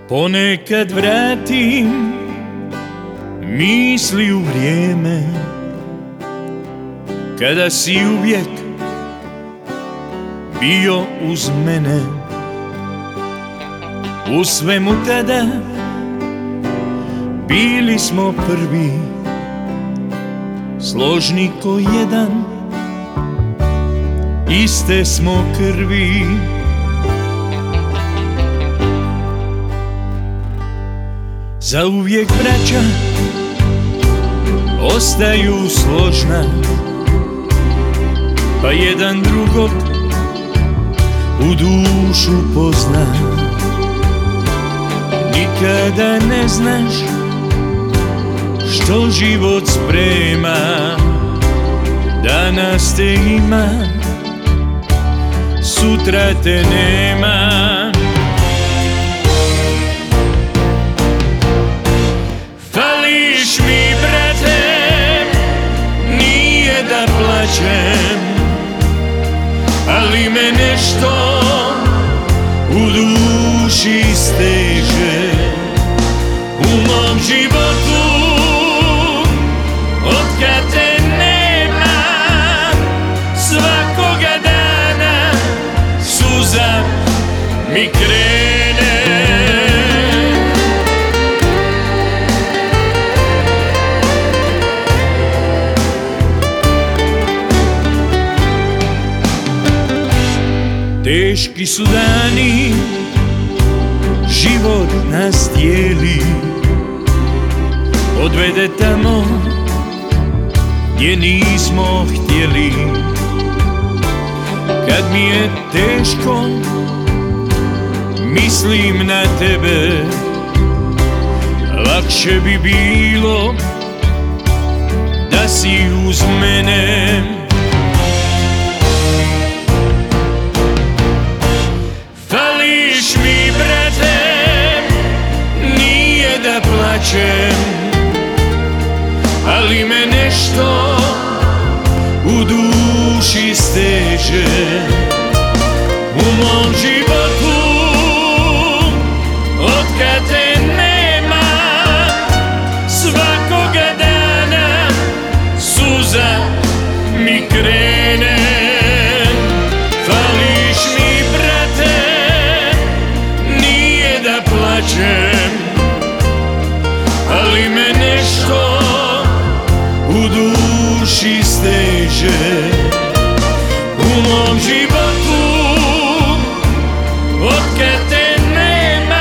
Ponekad vratim misli u vrijeme kada si uvijek bio uz mene. U svemu tada bili smo prvi, složni ko jedan, iste smo krvi. Zauvijek braća ostaju složna, pa jedan drugog u dušu pozna. Nikada ne znaš što život sprema, danas te ima, sutra te nema. Fališ mi, brate, nije da plačem, ali me nešto u duši steže. U mom životu otkad te nema, svakoga dana suza mi krene. Teški su dani, život nas dijeli, odvede tamo gdje nismo htjeli. Kad mi je teško, mislim na tebe, lakše bi bilo da si uz mene. Fališ mi, brate, nije da plačem, ali me nešto u duši steže. U mom životu otkad te nema, svakoga dana suza mi krene. Fališ mi, brate, nije da plačem, ali me nešto u duši steže. U mom životu otkad te nema,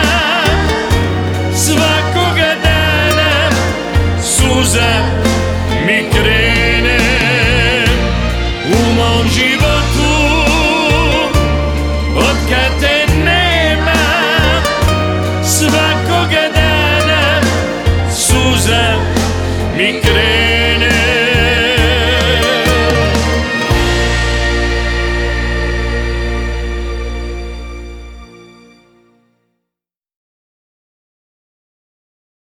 svakoga dana suza mi krene. U mom životu otkad te nema, svakoga dana suza mi krene.